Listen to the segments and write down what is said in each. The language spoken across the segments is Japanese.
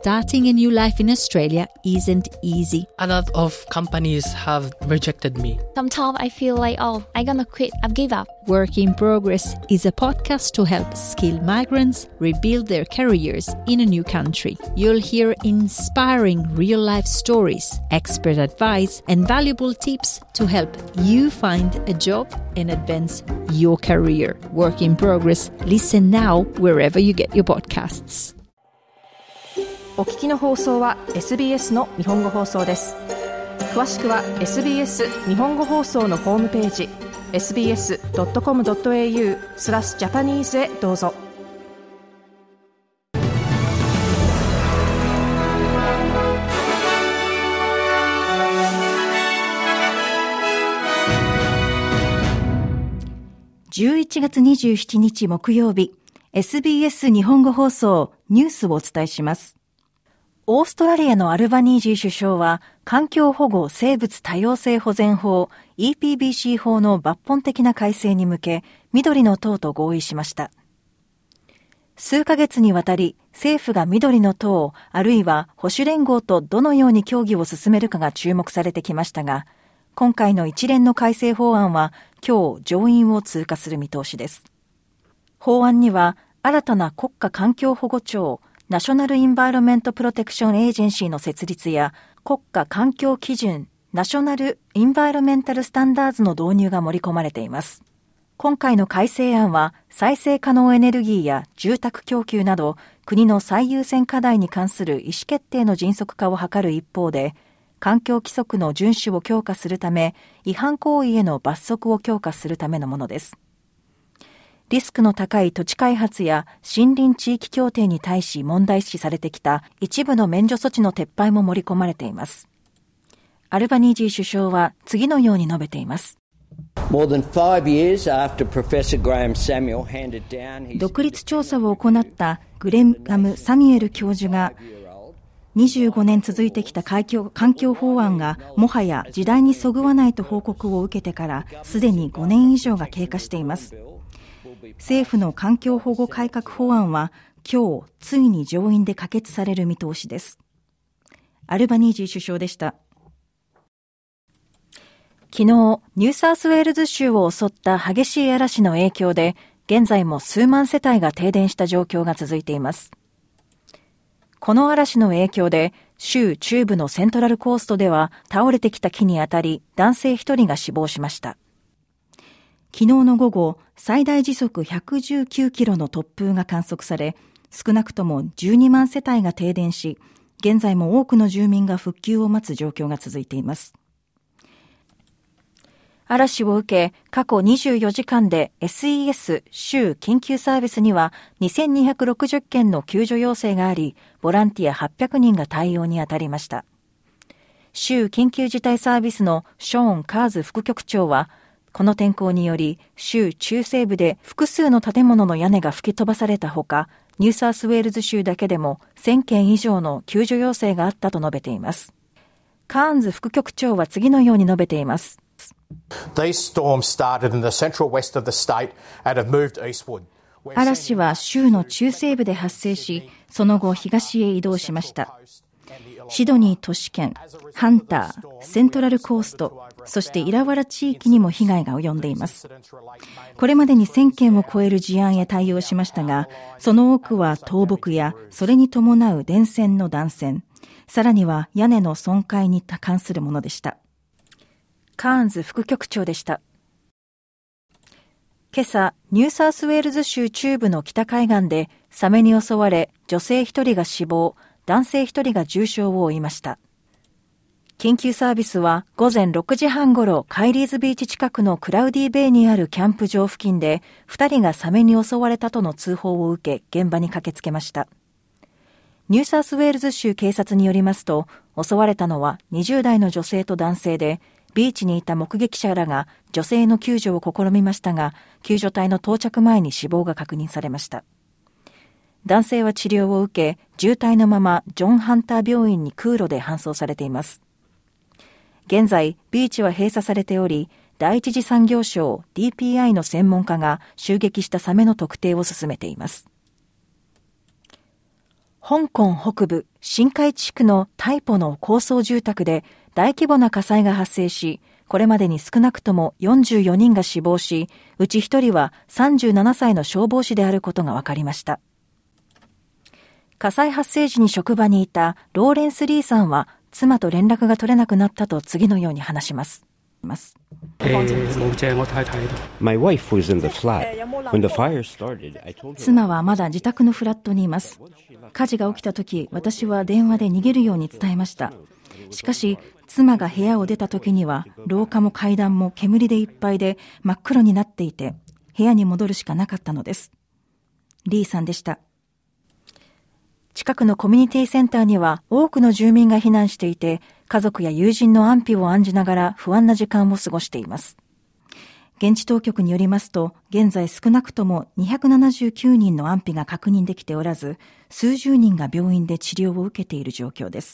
starting a new life in Australia isn't easy. A lot of companies have rejected me. Sometimes I feel like, I'm gonna quit, I've give up. Work in Progress is a podcast to help skilled migrants rebuild their careers in a new country. You'll hear inspiring real-life stories, expert advice, and valuable tips to help you find a job and advance your career. Work in Progress. Listen now wherever you get your podcasts. お聞きの放送は SBS の日本語放送です。詳しくは SBS 日本語放送のホームページ sbs.com.au/Japanese へどうぞ。11月27日木曜日、SBS 日本語放送ニュースをお伝えします。オーストラリアのアルバニージー首相は環境保護生物多様性保全法 EPBC 法の抜本的な改正に向け緑の党と合意しました。数ヶ月にわたり政府が緑の党あるいは保守連合とどのように協議を進めるかが注目されてきましたが、今回の一連の改正法案は今日上院を通過する見通しです。法案には新たな国家環境保護庁ナショナルインバイロメントプロテクションエージェンシーの設立や国家環境基準ナショナルインバイロメンタルスタンダーズの導入が盛り込まれています。今回の改正案は再生可能エネルギーや住宅供給など国の最優先課題に関する意思決定の迅速化を図る一方で、環境規則の遵守を強化するため違反行為への罰則を強化するためのものです。リスクの高い土地開発や森林地域協定に対し問題視されてきた一部の免除措置の撤廃も盛り込まれています。アルバニージー首相は次のように述べています。独立調査を行ったグレガム・サミュエル教授が25年続いてきた環境法案がもはや時代にそぐわないと報告を受けてからすでに5年以上が経過しています。政府の環境保護改革法案は今日ついに上院で可決される見通しです。アルバニージー首相でした。昨日ニューサウスウェールズ州を襲った激しい嵐の影響で現在も数万世帯が停電した状況が続いています。この嵐の影響で州中部のセントラルコーストでは倒れてきた木に当たり男性1人が死亡しました。昨日の午後、最大時速119キロの突風が観測され、少なくとも12万世帯が停電し、現在も多くの住民が復旧を待つ状況が続いています。嵐を受け、過去24時間で SES 州緊急サービスには2260件の救助要請があり、ボランティア800人が対応に当たりました。州緊急事態サービスのショーン・カーズ副局長は、この天候により州中西部で複数の建物の屋根が吹き飛ばされたほか、ニューサウスウェールズ州だけでも1000件以上の救助要請があったと述べています。カーンズ副局長は次のように述べています。嵐は州の中西部で発生し、その後東へ移動しました。シドニー都市圏、ハンター、セントラルコースト、そしてイラワラ地域にも被害が及んでいます。これまでに1000件を超える事案へ対応しましたが、その多くは倒木やそれに伴う電線の断線、さらには屋根の損壊に関するものでした。カーンズ副局長でした。今朝、ニューサウスウェールズ州中部の北海岸でサメに襲われ、女性1人が死亡、男性1人が重傷を負いました。緊急サービスは午前6時半ごろカイリーズビーチ近くのクラウディベイにあるキャンプ場付近で2人がサメに襲われたとの通報を受け現場に駆けつけました。ニューサウスウェールズ州警察によりますと、襲われたのは20代の女性と男性で、ビーチにいた目撃者らが女性の救助を試みましたが、救助隊の到着前に死亡が確認されました。男性は治療を受け、重体のままジョン・ハンター病院に空路で搬送されています。現在、ビーチは閉鎖されており、第一次産業省 DPI の専門家が襲撃したサメの特定を進めています。 香港北部新海地区のタイポの高層住宅で大規模な火災が発生し、これまでに少なくとも44人が死亡し、うち1人は37歳の消防士であることが分かりました。火災発生時に職場にいたローレンス・リーさんは、妻と連絡が取れなくなったと次のように話します。妻はまだ自宅のフラットにいます。火事が起きたとき、私は電話で逃げるように伝えました。しかし、妻が部屋を出たときには、廊下も階段も煙でいっぱいで真っ黒になっていて、部屋に戻るしかなかったのです。リーさんでした。近くのコミュニティセンターには多くの住民が避難していて、家族や友人の安否を案じながら不安な時間を過ごしています。現地当局によりますと、現在少なくとも279人の安否が確認できておらず、数十人が病院で治療を受けている状況です。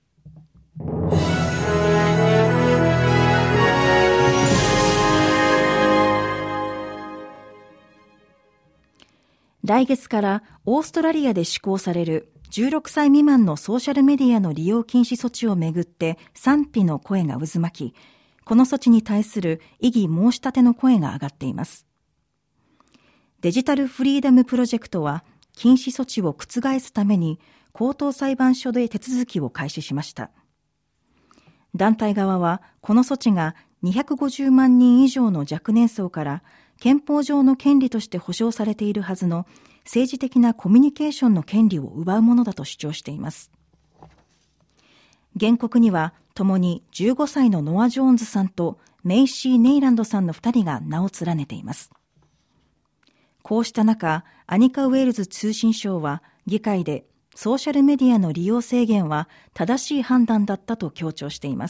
来月からオーストラリアで施行される16歳未満のソーシャルメディアの利用禁止措置をめぐって賛否の声が渦巻き、この措置に対する異議申し立ての声が上がっています。デジタルフリーダムプロジェクトは禁止措置を覆すために高等裁判所で手続きを開始しました。団体側はこの措置が250万人以上の若年層から憲法上の権利として保障されているはずの政治的なコミュニケーションの権利を奪うものだと主張しています。原告には共に15歳のノア・ジョーンズさんとメイシー・ネイランドさんの2人が名を連ねています。こうした中、アニカ・ウェールズ通信省は議会でソーシャルメディアの利用制限は正しい判断だったと強調しています。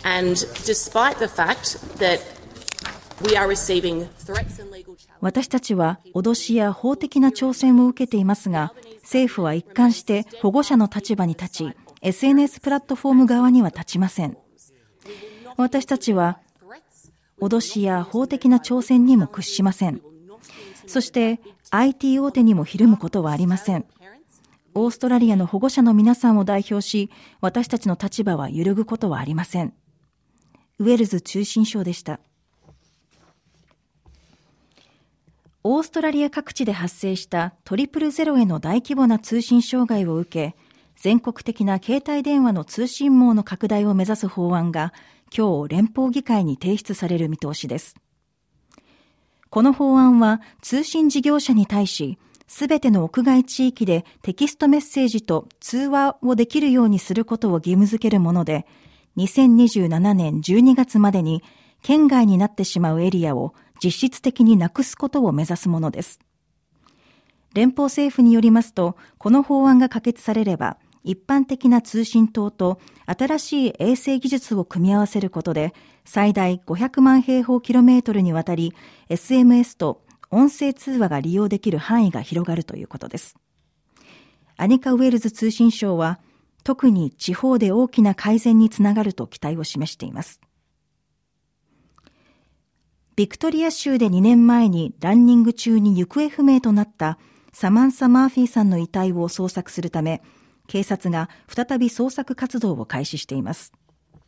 私たちは脅しや法的な挑戦を受けていますが、政府は一貫して保護者の立場に立ち、SNS プラットフォーム側には立ちません。私たちは脅しや法的な挑戦にも屈しません。そして IT 大手にもひるむことはありません。オーストラリアの保護者の皆さんを代表し、私たちの立場は揺るぐことはありません。ウェルズ通信省でした。オーストラリア各地で発生した000への大規模な通信障害を受け、全国的な携帯電話の通信網の拡大を目指す法案が今日連邦議会に提出される見通しです。この法案は通信事業者に対し、すべての屋外地域でテキストメッセージと通話をできるようにすることを義務付けるもので、2027年12月までに県外になってしまうエリアを実質的になくすことを目指すものです。連邦政府によりますと、この法案が可決されれば、一般的な通信塔と新しい衛星技術を組み合わせることで、最大500万平方キロメートルにわたり SMS と音声通話が利用できる範囲が広がるということです。アニカ・ウェルズ通信省は、特に地方で大きな改善につながると期待を示しています。ビクトリア州で2年前にランニング中に行方不明となったサマンサ・マーフィーさんの遺体を捜索するため、警察が再び捜索活動を開始しています。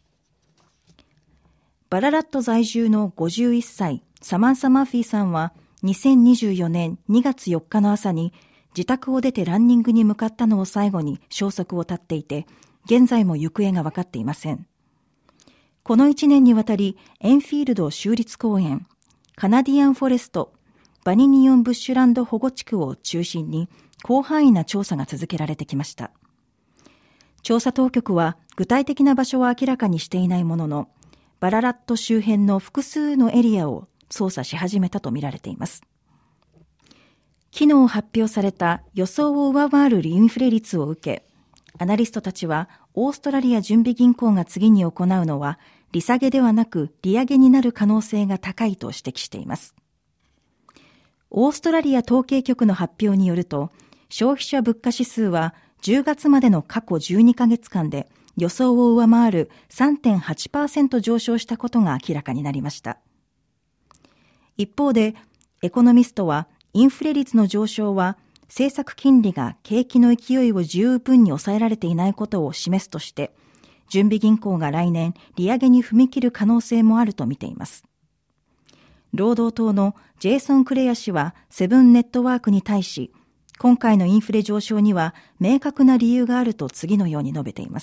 バララット在住の51歳、サマンサ・マーフィーさんは2024年2月4日の朝に自宅を出てランニングに向かったのを最後に消息を絶っていて、現在も行方が分かっていません。この1年にわたり、エンフィールド州立公園、カナディアンフォレスト、バニニオンブッシュランド保護地区を中心に広範囲な調査が続けられてきました。調査当局は具体的な場所は明らかにしていないものの、バララット周辺の複数のエリアを捜査し始めたとみられています。昨日発表された予想を上回るインフレ率を受け、アナリストたちはオーストラリア準備銀行が次に行うのは利下げではなく利上げになる可能性が高いと指摘しています。オーストラリア統計局の発表によると、消費者物価指数は10月までの過去12ヶ月間で予想を上回る 3.8% 上昇したことが明らかになりました。一方で、エコノミストはインフレ率の上昇は政策金利が景気の勢いを十分に抑えられていないことを示すとして、準備銀行が来年利上げに踏み切る可能性もあると見ています。労働党のジェイソン・クレア氏はセブンネットワークに対し、今回のインフレ上昇には明確な理由があると次のように述べています。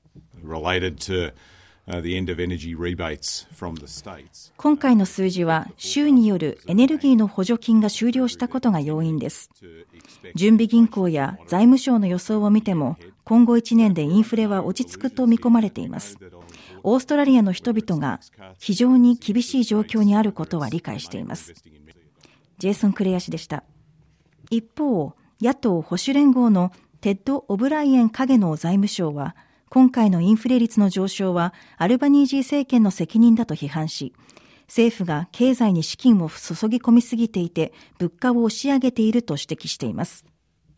今回の数字は州によるエネルギーの補助金が終了したことが要因です。準備銀行や財務省の予想を見ても、今後1年でインフレは落ち着くと見込まれています。オーストラリアの人々が非常に厳しい状況にあることは理解しています。ジェイソン・クレア氏でした。一方、野党保守連合のテッド・オブライエン影の財務相は、今回のインフレ率の上昇はアルバニージー政権の責任だと批判し、政府が経済に資金を注ぎ込みすぎていて物価を押し上げていると指摘しています。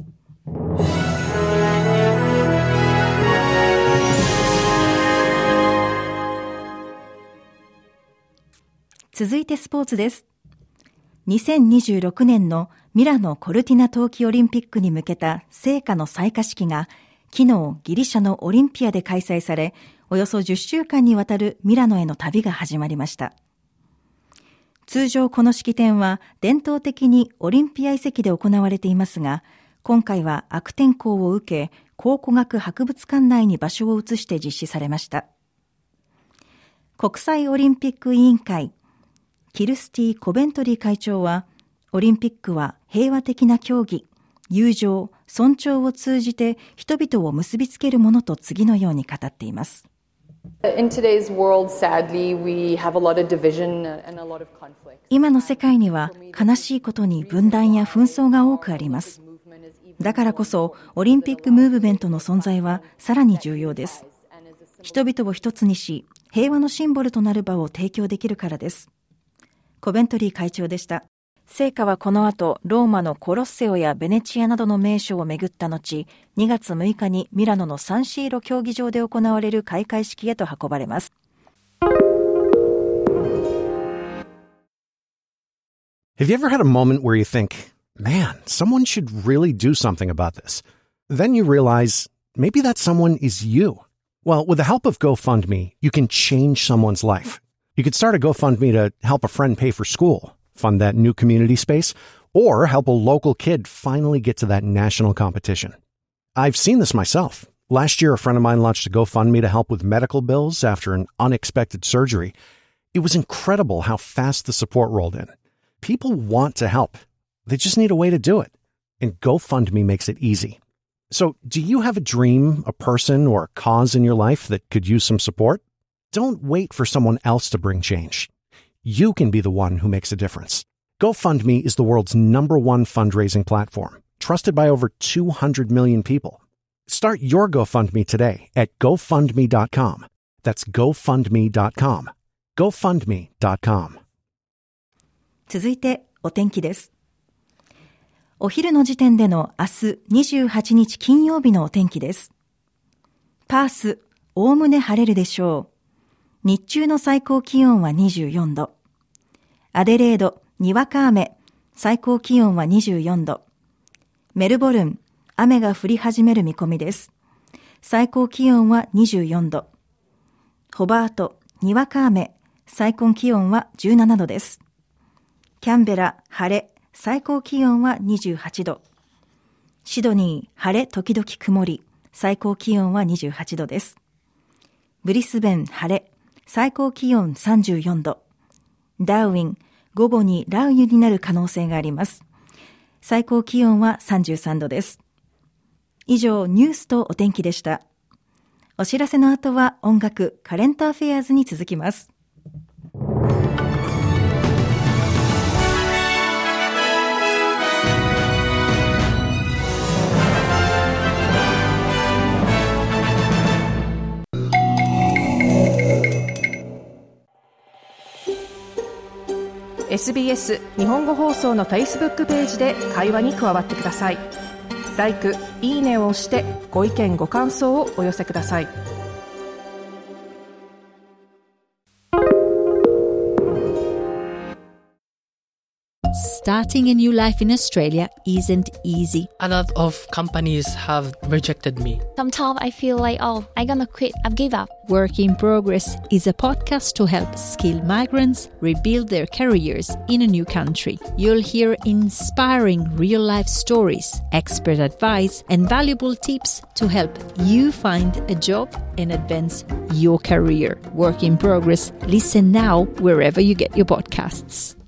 続いてスポーツです。2026年のミラノ・コルティナ冬季オリンピックに向けた聖火の採火式が昨日ギリシャのオリンピアで開催され、およそ10週間にわたるミラノへの旅が始まりました。通常この式典は伝統的にオリンピア遺跡で行われていますが、今回は悪天候を受け、考古学博物館内に場所を移して実施されました。国際オリンピック委員会キルスティ・コベントリー会長は、オリンピックは平和的な競技、友情、尊重を通じて人々を結びつけるものと次のように語っています。今の世界には悲しいことに分断や紛争が多くあります。だからこそオリンピックムーブメントの存在はさらに重要です。人々を一つにし、平和のシンボルとなる場を提供できるからです。コベントリー会長でした。聖火はこの後、ローマのコロッセオやベネチアなどの名所を巡った後、2月6日にミラノのサンシーロ競技場で行われる開会式へと運ばれます。 Have you ever had a moment where you think, man, someone should really do something about this? Then you realize, maybe that someone is you. Well, with the help of GoFundMe, you can change someone's life. You could start a GoFundMe to help a friend pay for school, fund that new community space, or help a local kid finally get to that national competition. I've seen this myself. Last year, a friend of mine launched a GoFundMe to help with medical bills after an unexpected surgery. It was incredible how fast the support rolled in. People want to help. They just need a way to do it. And GoFundMe makes it easy. So, do you have a dream, a person, or a cause in your life that could use some support? Don't wait for someone else to bring change. You can be the one who makes a difference. GoFundMe is the world's #1 fundraising platform, trusted by over 200 million people. Start your GoFundMe today at GoFundMe.com. That's GoFundMe.com. GoFundMe.com. 続いてお天気です。お昼の時点での明日28日金曜日のお天気です。パース、おおむね晴れるでしょう。日中の最高気温は24度。アデレード、にわか雨、最高気温は24度。メルボルン、雨が降り始める見込みです。最高気温は24度。ホバート、にわか雨、最高気温は17度です。キャンベラ、晴れ、最高気温は28度。シドニー、晴れ時々曇り、最高気温は28度です。ブリスベン、晴れ、最高気温34度。ダーウィン、午後に雷雨になる可能性があります。最高気温は33度です。以上、ニュースとお天気でした。お知らせの後は音楽、カレントアフェアーズに続きます。 SBS 日本語放送の Facebook ページで会話に加わってください。LIKE、いいねを押してご意見ご感想をお寄せください。 Starting a new life in Australia isn't easy. A lot of companies have rejected me. Sometimes I feel like, I'm gonna quit. I've give up. Work in Progress is a podcast to help skilled migrants rebuild their careers in a new country. You'll hear inspiring real-life stories, expert advice, and valuable tips to help you find a job and advance your career. Work in Progress. Listen now wherever you get your podcasts.